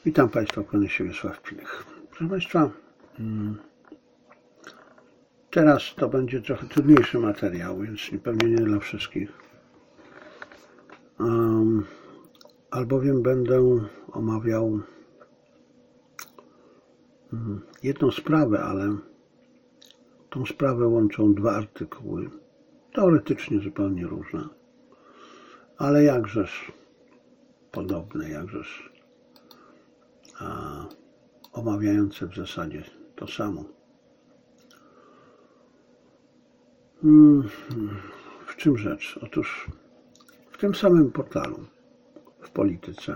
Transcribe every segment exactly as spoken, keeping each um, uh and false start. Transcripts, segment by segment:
Witam Państwa, kłaniam się Wiesław Pilech. Proszę Państwa, teraz to będzie trochę trudniejszy materiał, więc pewnie nie dla wszystkich. Um, albowiem będę omawiał um, jedną sprawę, ale tą sprawę łączą dwa artykuły, teoretycznie zupełnie różne, ale jakżeż podobne, jakżeż a, omawiające w zasadzie to samo. Hmm, w czym rzecz? Otóż w tym samym portalu, w Polityce,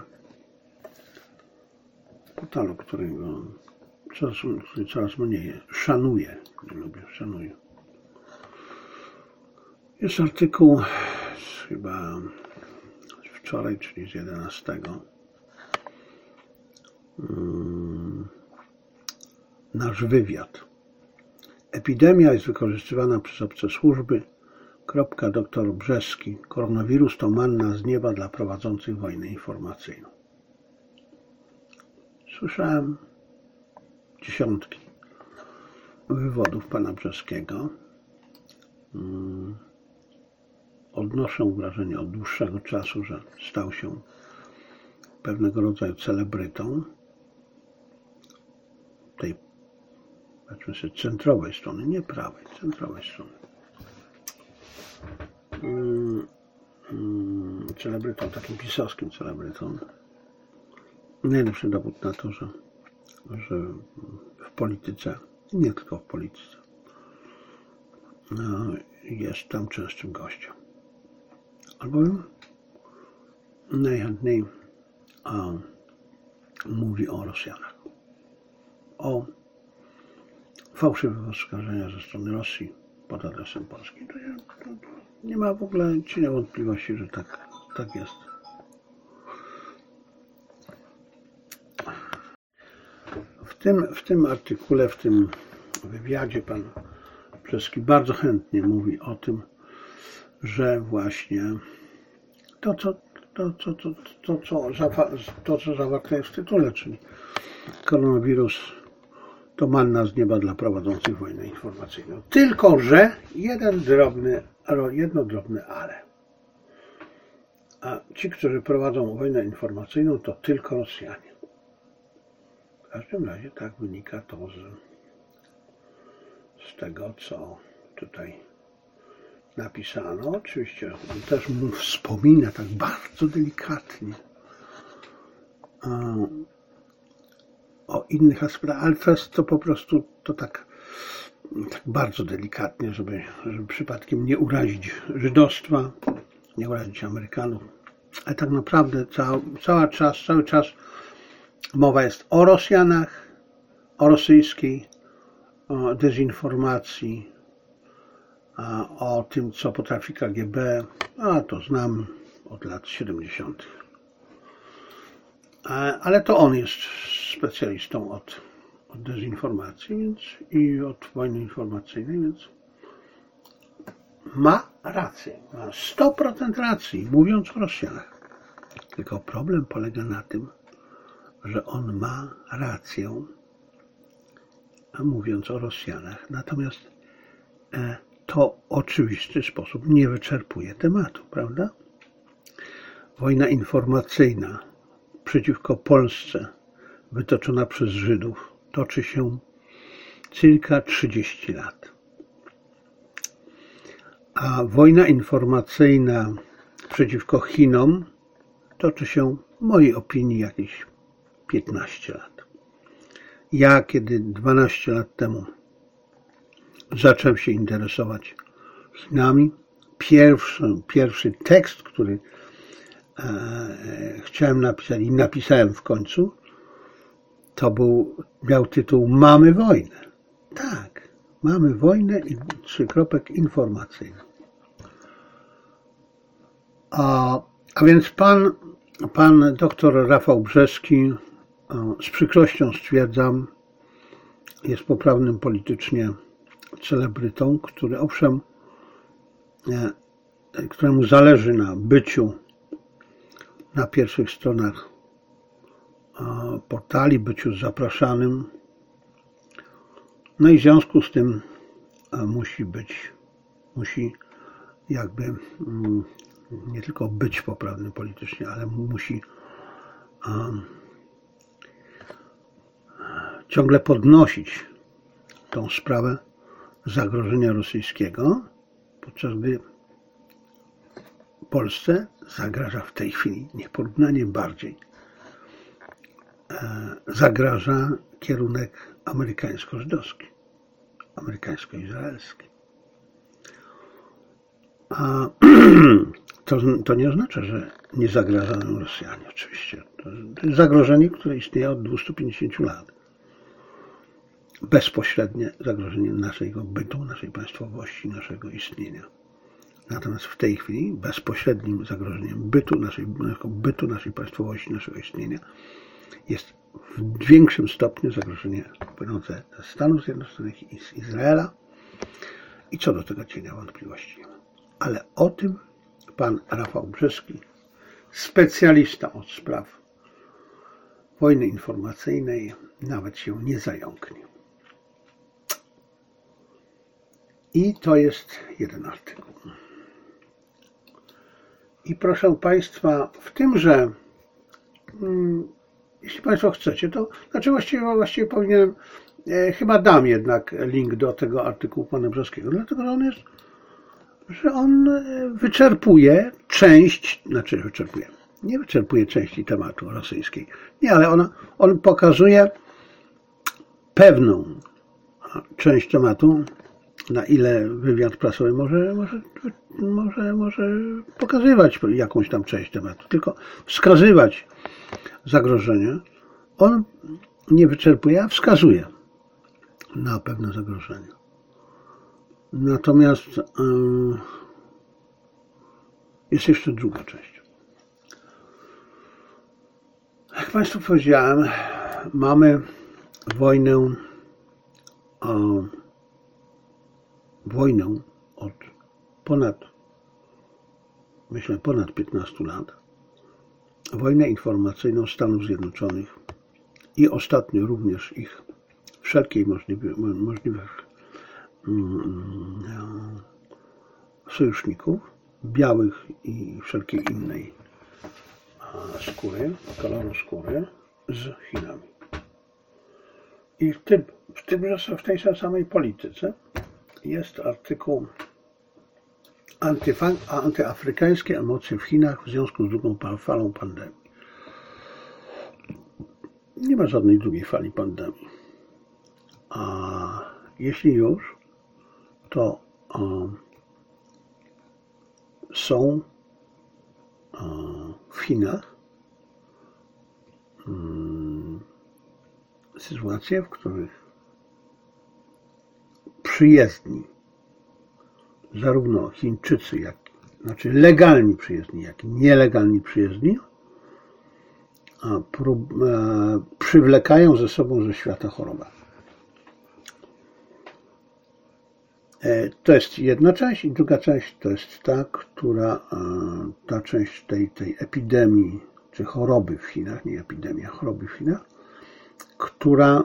portalu, którego coraz, który coraz mniej szanuję, nie lubię, szanuję. Jest artykuł z chyba wczoraj, czyli z jedenastego. Hmm, nasz wywiad. Epidemia jest wykorzystywana przez obce służby. Kropka, doktor Brzeski. Koronawirus to manna z nieba dla prowadzących wojnę informacyjną. Słyszałem dziesiątki wywodów pana Brzeskiego. Hmm. Odnoszę wrażenie od dłuższego czasu, że stał się pewnego rodzaju celebrytą tej, powiedzmy sobie, centrowej strony, nie prawej, centrowej strony. Hmm, hmm, celebrytą, takim pisowskim celebrytą. Najlepszy dowód na to, że, że w polityce, nie tylko w polityce, jest tam częstym gościem. Albowiem najchętniej a, mówi o Rosjanach, o fałszywych oskarżeniach ze strony Rosji pod adresem Polski. To, to, to nie ma w ogóle cienia wątpliwości, że tak, tak jest. W tym, w tym artykule, w tym wywiadzie pan Brzeski bardzo chętnie mówi o tym, że właśnie to, co, to, to, to, to, co, to, co zawarte jest w tytule, czyli koronawirus to manna z nieba dla prowadzących wojnę informacyjną. Tylko że jeden drobny, jedno drobne ale. A ci, którzy prowadzą wojnę informacyjną, to tylko Rosjanie. W każdym razie tak wynika to z, z tego, co tutaj napisano. Oczywiście on też mu wspomina tak bardzo delikatnie o innych aspektach, ale to jest to po prostu to tak, tak bardzo delikatnie, żeby, żeby przypadkiem nie urazić żydostwa, nie urazić Amerykanów. Ale tak naprawdę cały, cały czas, cały czas mowa jest o Rosjanach, o rosyjskiej o dezinformacji, o tym, co potrafi K G B, a to znam od lat siedemdziesiątych. Ale to on jest specjalistą od, od dezinformacji więc, i od wojny informacyjnej, więc ma rację, ma sto procent racji, mówiąc o Rosjanach. Tylko problem polega na tym, że on ma rację, mówiąc o Rosjanach. Natomiast e, to w oczywisty sposób nie wyczerpuje tematu, prawda? Wojna informacyjna przeciwko Polsce wytoczona przez Żydów toczy się circa trzydzieści lat. A wojna informacyjna przeciwko Chinom toczy się, w mojej opinii, jakieś piętnaście lat. Ja, kiedy dwanaście lat temu zacząłem się interesować Chinami, pierwszy, pierwszy tekst, który e, chciałem napisać i napisałem w końcu, to był, miał tytuł Mamy wojnę. Tak, mamy wojnę i trzykropek informacyjny. A, a więc pan, pan doktor Rafał Brzeski, z przykrością stwierdzam, jest poprawnym politycznie celebrytą, który owszem, któremu zależy na byciu na pierwszych stronach portali, byciu zapraszanym. No i w związku z tym musi być, musi jakby nie tylko być poprawny politycznie, ale musi um, ciągle podnosić tą sprawę zagrożenia rosyjskiego, podczas gdy Polsce zagraża w tej chwili nieporównanie bardziej. E, zagraża kierunek amerykańsko-żydowski, amerykańsko-izraelski. A to, to nie oznacza, że nie zagrażają Rosjanie, oczywiście. To jest zagrożenie, które istnieje od dwustu pięćdziesięciu lat. Bezpośrednie zagrożenie naszego bytu, naszej państwowości, naszego istnienia. Natomiast w tej chwili bezpośrednim zagrożeniem bytu, naszej, bytu, naszej państwowości, naszego istnienia jest w większym stopniu zagrożenie płynące ze Stanów Zjednoczonych i z Izraela. I co do tego cienia wątpliwości nie ma. Ale o tym pan Rafał Brzeski, specjalista od spraw wojny informacyjnej, nawet się nie zająknie. I to jest jeden artykuł. I proszę Państwa, w tymże, hmm, jeśli Państwo chcecie, to znaczy właściwie, właściwie powinienem, e, chyba dam jednak link do tego artykułu pana Brzeskiego, dlatego że on jest, że on wyczerpuje część, znaczy wyczerpuje, nie wyczerpuje części tematu rosyjskiej. Nie, ale ona, on pokazuje pewną część tematu, na ile wywiad prasowy może, może, może, może pokazywać jakąś tam część tematu, tylko wskazywać zagrożenie. On nie wyczerpuje, a wskazuje na pewne zagrożenie. Natomiast yy, jest jeszcze druga część. Jak Państwu powiedziałem, mamy wojnę, o, wojnę od ponad, myślę, ponad piętnastu lat. Wojnę informacyjną Stanów Zjednoczonych i ostatnio również ich wszelkich możliwych, możliwych sojuszników, białych i wszelkiej innej skóry, koloru skóry, z Chinami. I w, tym, w, tym, w tej samej polityce jest artykuł antyafrykańskie emocje w Chinach w związku z drugą falą pandemii. Nie ma żadnej drugiej fali pandemii. A jeśli już, to um, są um, w Chinach um, sytuacje, w których przyjezdni, zarówno Chińczycy, jak, znaczy legalni przyjezdni, jak i nielegalni przyjezdni, a prób, e, przywlekają ze sobą ze świata chorobę. To jest jedna część i druga część to jest ta, która, ta część tej, tej epidemii, czy choroby w Chinach, nie epidemia, choroby w Chinach, która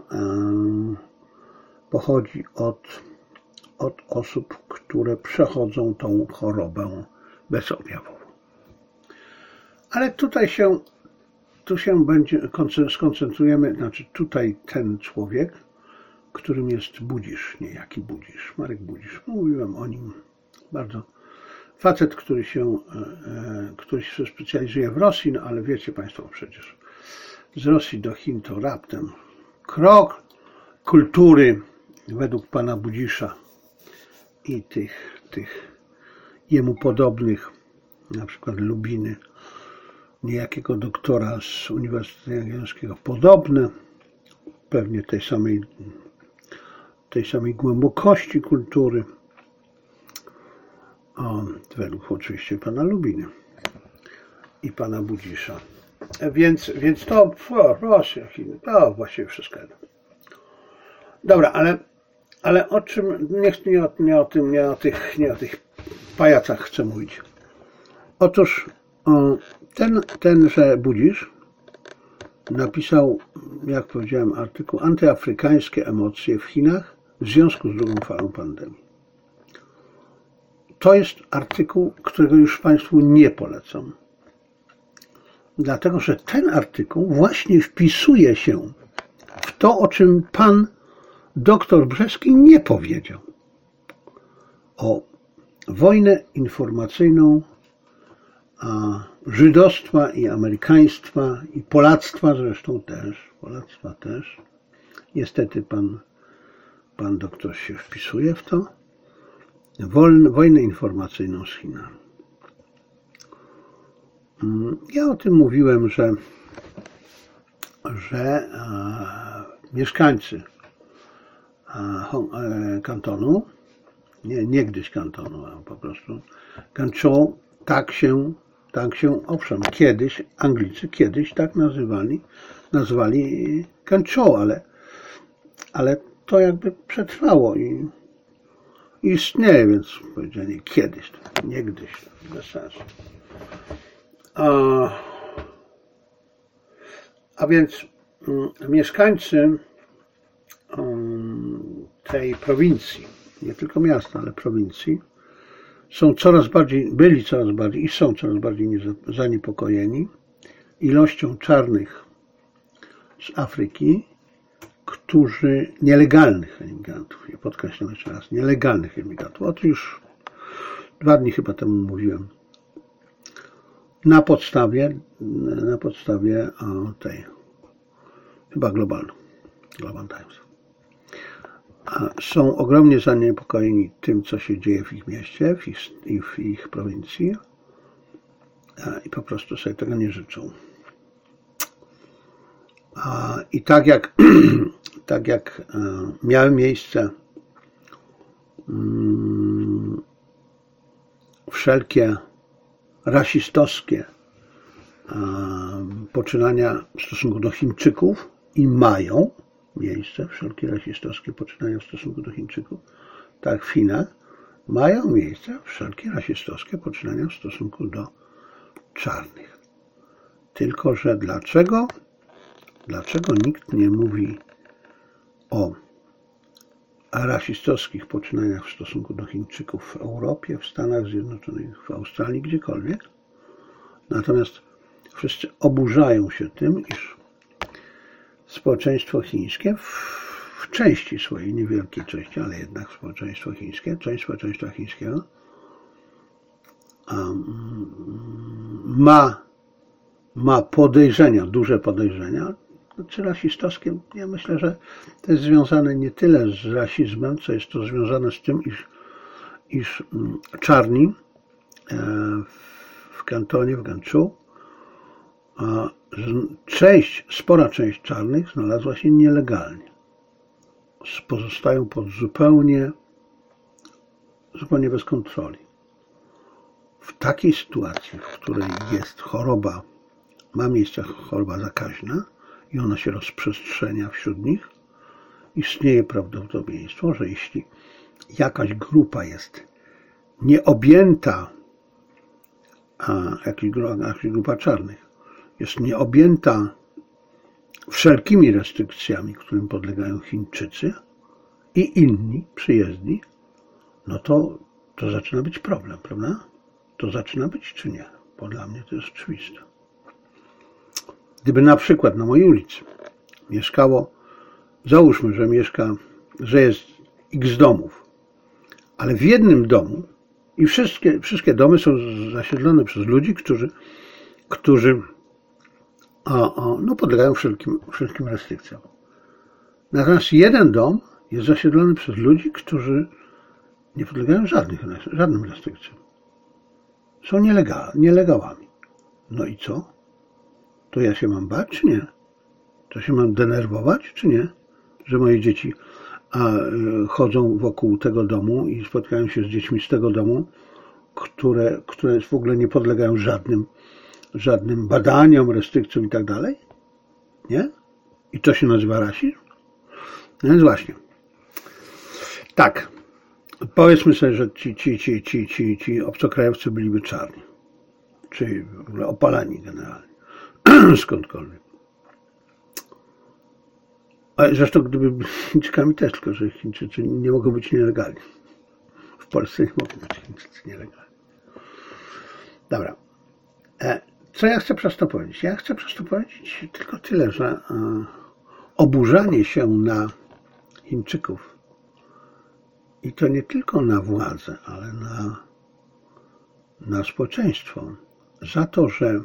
pochodzi od, od osób, które przechodzą tą chorobę bezobjawową. Ale tutaj się, tu się będzie, skoncentrujemy, znaczy tutaj ten człowiek, którym jest Budzisz, niejaki Budzisz, Marek Budzisz. Mówiłem o nim bardzo. Facet, który się, który się specjalizuje w Rosji, no ale wiecie Państwo przecież, z Rosji do Chin to raptem krok kultury według pana Budzisza i tych, tych jemu podobnych, na przykład Lubiny, niejakiego doktora z Uniwersytetu Jagiellońskiego, podobne, pewnie tej samej tej samej głębokości kultury, o, według oczywiście pana Lubiny i pana Budzisza. Więc, więc to o, Rosja, Chiny, to właściwie wszystko. Dobra, ale, ale o czym, nie, nie, o, nie o tym, nie o tych, nie o tych pajacach chcę mówić. Otóż o, ten, tenże Budzisz napisał, jak powiedziałem, artykuł Antyafrykańskie emocje w Chinach w związku z drugą falą pandemii. To jest artykuł, którego już Państwu nie polecam. Dlatego, że ten artykuł właśnie wpisuje się w to, o czym pan doktor Brzeski nie powiedział. O wojnę informacyjną a żydostwa i amerykaństwa i polactwa zresztą też, polactwa też. Niestety pan, pan doktor się wpisuje w to. Wolne, wojnę informacyjną z Chinami. Ja o tym mówiłem, że, że e, mieszkańcy e, kantonu, nie niegdyś kantonu, a po prostu Ganzhou, tak się, tak się, owszem, kiedyś, Anglicy kiedyś tak nazywali, nazwali Ganzhou, ale, ale to jakby przetrwało i istnieje, więc powiedzianie kiedyś, niegdyś, bez sensu. A, a więc um, mieszkańcy um, tej prowincji, nie tylko miasta, ale prowincji, są coraz bardziej, byli coraz bardziej i są coraz bardziej zaniepokojeni ilością czarnych z Afryki, którzy, nielegalnych emigrantów, ja podkreślam jeszcze raz, nielegalnych emigrantów, o tym już dwa dni chyba temu mówiłem, na podstawie, na podstawie o, tej, chyba Global, Global Times, a są ogromnie zaniepokojeni tym, co się dzieje w ich mieście w ich, w ich prowincji a, i po prostu sobie tego nie życzą. A, I tak jak, tak jak e, miały miejsce mm, wszelkie rasistowskie e, poczynania w stosunku do Chińczyków i mają miejsce wszelkie rasistowskie poczynania w stosunku do Chińczyków, tak w Chinach mają miejsce wszelkie rasistowskie poczynania w stosunku do czarnych. Tylko że dlaczego Dlaczego nikt nie mówi o rasistowskich poczynaniach w stosunku do Chińczyków w Europie, w Stanach Zjednoczonych, w Australii, gdziekolwiek? Natomiast wszyscy oburzają się tym, iż społeczeństwo chińskie w, w części swojej, niewielkiej części, ale jednak społeczeństwo chińskie, część społeczeństwa chińskiego um, ma, ma podejrzenia, duże podejrzenia, czy rasistowskie. Ja myślę, że to jest związane nie tyle z rasizmem, co jest to związane z tym, iż, iż czarni w kantonie, w Ganzhou, część, spora część czarnych znalazła się nielegalnie. Pozostają pod zupełnie, zupełnie bez kontroli. W takiej sytuacji, w której jest choroba, ma miejsce choroba zakaźna i ona się rozprzestrzenia wśród nich, istnieje prawdopodobieństwo, że jeśli jakaś grupa jest nieobjęta, a jakaś grupa czarnych jest nieobjęta wszelkimi restrykcjami, którym podlegają Chińczycy i inni przyjezdni, no to, to zaczyna być problem, prawda? To zaczyna być czy nie? Bo dla mnie to jest oczywiste. Gdyby na przykład na mojej ulicy mieszkało, załóżmy, że mieszka, że jest x domów, ale w jednym domu i wszystkie, wszystkie domy są zasiedlone przez ludzi, którzy, którzy o, o, no podlegają wszelkim, wszelkim restrykcjom. Natomiast jeden dom jest zasiedlony przez ludzi, którzy nie podlegają żadnych, żadnym restrykcjom. Są nielegal, nielegalami. No i co? To ja się mam bać, czy nie? To się mam denerwować, czy nie? Że moje dzieci a, chodzą wokół tego domu i spotkają się z dziećmi z tego domu, które, które w ogóle nie podlegają żadnym, żadnym badaniom, restrykcjom i tak dalej? Nie? I to się nazywa rasizm? No więc właśnie. Tak. Powiedzmy sobie, że ci, ci, ci, ci, ci, ci obcokrajowcy byliby czarni. Czy w ogóle opalani generalnie. Skądkolwiek. A zresztą gdyby Chińczykami też, tylko że Chińczycy nie mogą być nielegalni. W Polsce nie mogą być Chińczycy nielegalni. Dobra. Co ja chcę przez to powiedzieć? Ja chcę przez to powiedzieć tylko tyle, że oburzanie się na Chińczyków i to nie tylko na władzę, ale na, na społeczeństwo za to, że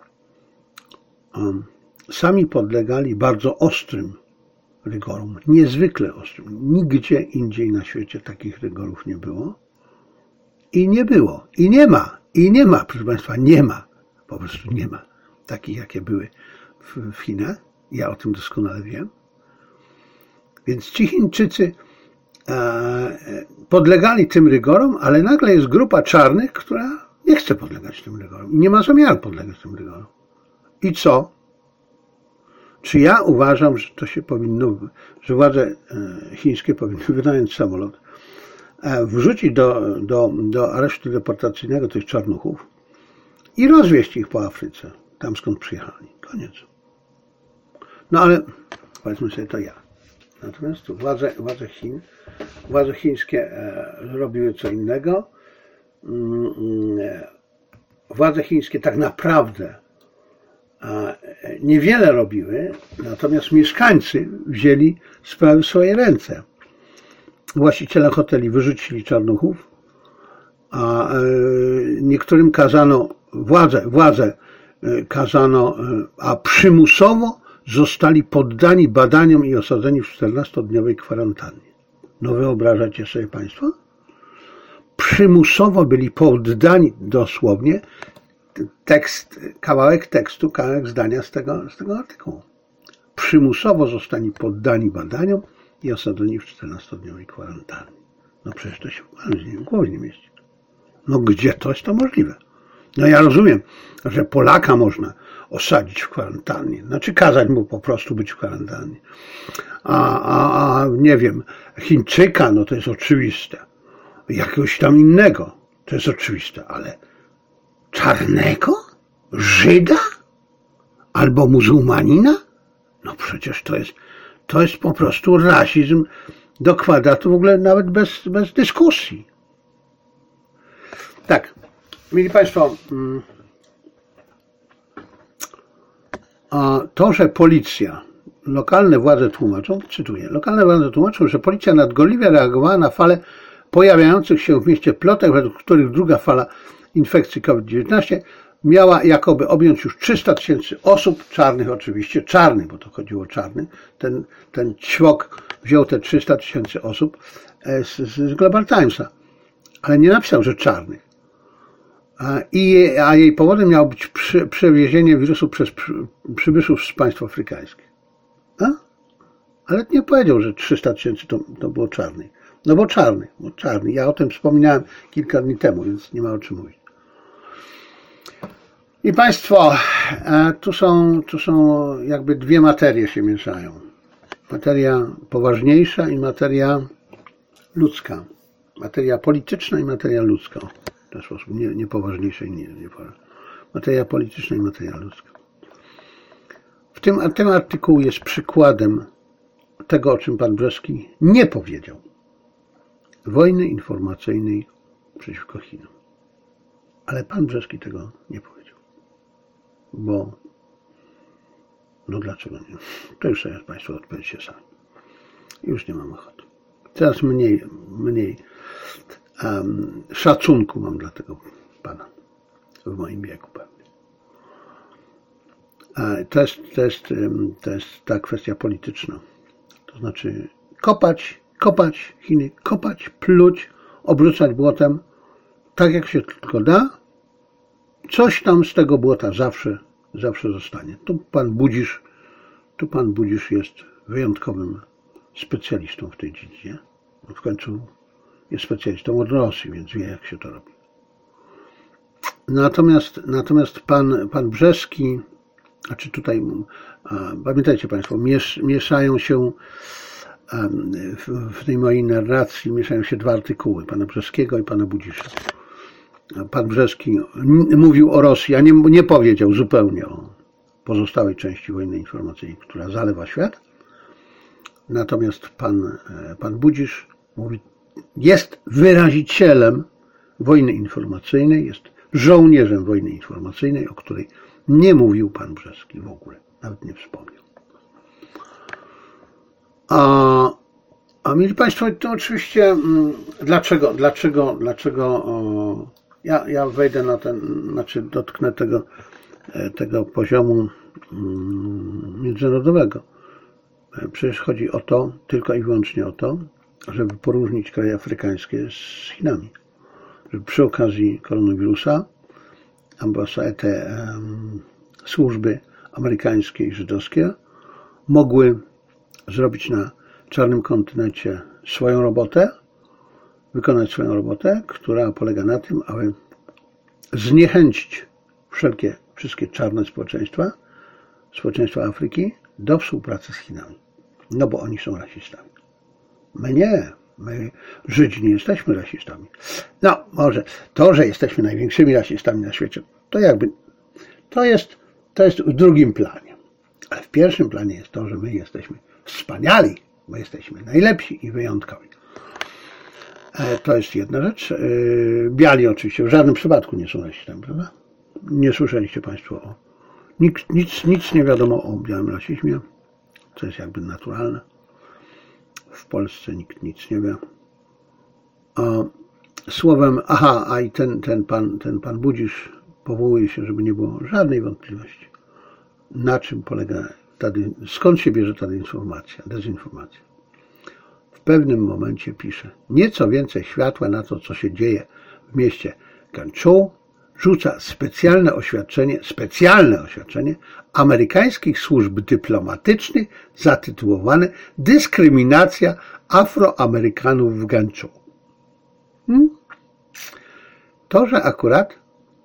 um, sami podlegali bardzo ostrym rygorom, niezwykle ostrym. Nigdzie indziej na świecie takich rygorów nie było i nie było, i nie ma, i nie ma, proszę Państwa, nie ma, po prostu nie ma takich, jakie były w, w Chinach. Ja o tym doskonale wiem. Więc ci Chińczycy e, podlegali tym rygorom, ale nagle jest grupa czarnych, która nie chce podlegać tym rygorom i nie ma zamiaru podlegać tym rygorom. I co? Czy ja uważam, że to się powinno, że władze chińskie powinny wynająć samolot, wrzucić do, do, do aresztu deportacyjnego tych czarnuchów i rozwieźć ich po Afryce, tam skąd przyjechali. Koniec. No ale powiedzmy sobie to ja. Natomiast władze, władze Chin, władze chińskie robiły co innego. Władze chińskie tak naprawdę niewiele robiły, natomiast mieszkańcy wzięli sprawy w swoje ręce. Właściciele hoteli wyrzucili czarnuchów, a niektórym kazano, władze, władze kazano, a przymusowo zostali poddani badaniom i osadzeni w czternastodniowej kwarantannie. No wyobrażacie sobie Państwo? Przymusowo byli poddani dosłownie tekst, kawałek tekstu, kawałek zdania z tego, z tego artykułu. Przymusowo zostali poddani badaniom i osadzeni w czternastodniowej kwarantannie. No przecież to się w głowie nie mieści. No gdzie to jest to możliwe? No ja rozumiem, że Polaka można osadzić w kwarantannie, znaczy kazać mu po prostu być w kwarantannie. A, a, a nie wiem, Chińczyka, no to jest oczywiste. Jakiegoś tam innego, to jest oczywiste, ale czarnego? Żyda? Albo muzułmanina? No przecież to jest, to jest po prostu rasizm do kwadratu, w ogóle nawet bez, bez dyskusji. Tak, mieli Państwo, to, że policja, lokalne władze tłumaczą, cytuję, lokalne władze tłumaczą, że policja nadgorliwie reagowała na falę pojawiających się w mieście plotek, według których druga fala infekcji COVID dziewiętnaście miała jakoby objąć już trzysta tysięcy osób, czarnych oczywiście, czarnych, bo to chodziło o czarnych. Ten, ten ćwok wziął te trzysta tysięcy osób z, z Global Timesa, ale nie napisał, że czarnych. I, a jej powodem miało być przy, przewiezienie wirusu przez przy, przybyszów z państw afrykańskich. A? Ale nie powiedział, że trzysta tysięcy to, to było czarnych. No bo czarny, bo czarny. Ja o tym wspominałem kilka dni temu, więc nie ma o czym mówić. I Państwo, tu są, tu są jakby dwie materie się mieszają. Materia poważniejsza i materia ludzka. Materia polityczna i materia ludzka. W ten sposób, nie, nie poważniejsza i nie, nie materia polityczna i materia ludzka. W tym, ten artykuł jest przykładem tego, o czym pan Brzeski nie powiedział. Wojny informacyjnej przeciwko Chinom. Ale pan Brzeski tego nie powiedział. Bo, no dlaczego nie? To już sobie Państwo odpowiedzcie sami. Już nie mam ochoty. Teraz mniej, mniej um, szacunku mam dla tego pana. W moim wieku pewnie. A to jest, to jest, to jest ta kwestia polityczna. To znaczy kopać, kopać Chiny, kopać, pluć, obrzucać błotem, tak jak się tylko da. Coś tam z tego błota zawsze, zawsze zostanie. Tu pan Budzisz, tu pan Budzisz jest wyjątkowym specjalistą w tej dziedzinie. W końcu jest specjalistą od Rosji, więc wie, jak się to robi. Natomiast, natomiast pan, pan Brzeski, a czy tutaj, a, pamiętajcie Państwo, miesz, mieszają się a, w, w tej mojej narracji, mieszają się dwa artykuły, pana Brzeskiego i pana Budzisza. Pan Brzeski mówił o Rosji, a nie, nie powiedział zupełnie o pozostałej części wojny informacyjnej, która zalewa świat. Natomiast pan, pan Budzisz mówi, jest wyrazicielem wojny informacyjnej, jest żołnierzem wojny informacyjnej, o której nie mówił pan Brzeski w ogóle, nawet nie wspomniał. A, a mieli Państwo, to oczywiście, dlaczego, dlaczego, dlaczego o, ja, ja wejdę na ten, znaczy dotknę tego, tego poziomu międzynarodowego. Przecież chodzi o to, tylko i wyłącznie o to, żeby poróżnić kraje afrykańskie z Chinami. Żeby przy okazji koronawirusa ambasady, te um, służby amerykańskie i żydowskie mogły zrobić na czarnym kontynencie swoją robotę, wykonać swoją robotę, która polega na tym, aby zniechęcić wszelkie, wszystkie czarne społeczeństwa, społeczeństwa Afryki do współpracy z Chinami. No bo oni są rasistami. My nie. My, Żydzi, nie jesteśmy rasistami. No, może to, że jesteśmy największymi rasistami na świecie, to jakby, to jest, to jest w drugim planie. Ale w pierwszym planie jest to, że my jesteśmy wspaniali, my jesteśmy najlepsi i wyjątkowi. To jest jedna rzecz. Biali oczywiście w żadnym przypadku nie są rasistami, prawda? Nie słyszeliście Państwo o... Nic, nic, nic nie wiadomo o białym rasizmie, co jest jakby naturalne. W Polsce nikt nic nie wie. A słowem, aha, a i ten, ten, pan, ten pan Budzisz powołuje się, żeby nie było żadnej wątpliwości, na czym polega ta, skąd się bierze ta informacja, dezinformacja. W pewnym momencie pisze, nieco więcej światła na to, co się dzieje w mieście Ganzhou, rzuca specjalne oświadczenie, specjalne oświadczenie amerykańskich służb dyplomatycznych zatytułowane Dyskryminacja Afroamerykanów w Ganzhou. Hmm? To, że akurat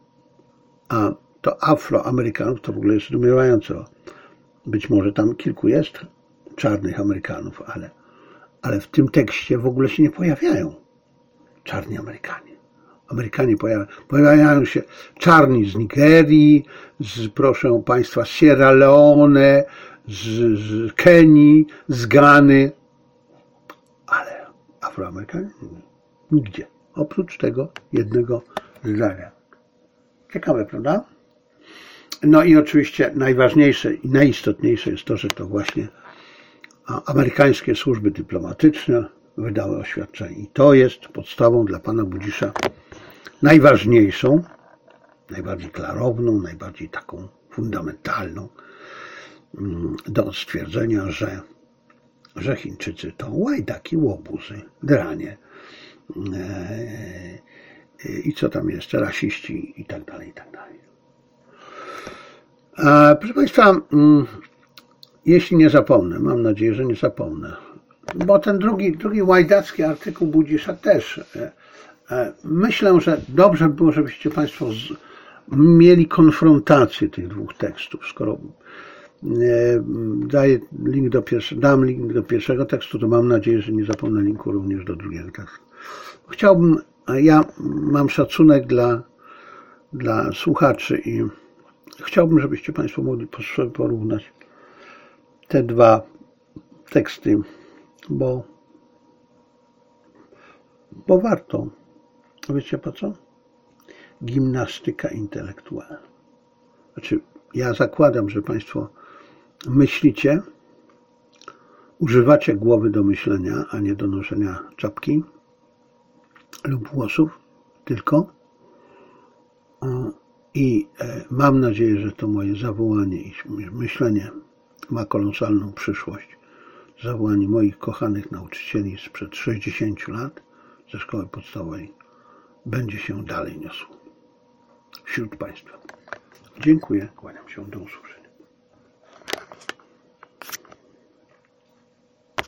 a to Afroamerykanów, to w ogóle jest zdumiewające. Być może tam kilku jest czarnych Amerykanów, ale, ale w tym tekście w ogóle się nie pojawiają czarni Amerykanie. Amerykanie pojawiają, pojawiają się czarni z Nigerii, z, proszę Państwa, z Sierra Leone, z, z Kenii, z Gany, ale Afroamerykanie nigdzie, oprócz tego jednego zdania. Ciekawe, prawda? No i oczywiście najważniejsze i najistotniejsze jest to, że to właśnie amerykańskie służby dyplomatyczne wydały oświadczenie. I to jest podstawą dla pana Budzisza najważniejszą, najbardziej klarowną, najbardziej taką fundamentalną do stwierdzenia, że, że Chińczycy to łajdaki, łobuzy, dranie i co tam jeszcze, rasiści i tak dalej, i tak dalej. Proszę Państwa, jeśli nie zapomnę, mam nadzieję, że nie zapomnę, bo ten drugi, drugi łajdacki artykuł Budzisza też, myślę, że dobrze by było, żebyście Państwo z, mieli konfrontację tych dwóch tekstów. Skoro daję link do pierwszego, dam link do pierwszego tekstu, to mam nadzieję, że nie zapomnę linku również do drugiego tekstu. Chciałbym, ja mam szacunek dla, dla słuchaczy i chciałbym, żebyście Państwo mogli porównać te dwa teksty, bo, bo warto. Wiecie po co? Gimnastyka intelektualna. Znaczy, ja zakładam, że Państwo myślicie, używacie głowy do myślenia, a nie do noszenia czapki lub włosów tylko. I mam nadzieję, że to moje zawołanie i myślenie ma kolosalną przyszłość. Zawołanie moich kochanych nauczycieli sprzed sześćdziesięciu lat ze szkoły podstawowej będzie się dalej niosło wśród Państwa. Dziękuję, kłaniam się, do usłyszenia.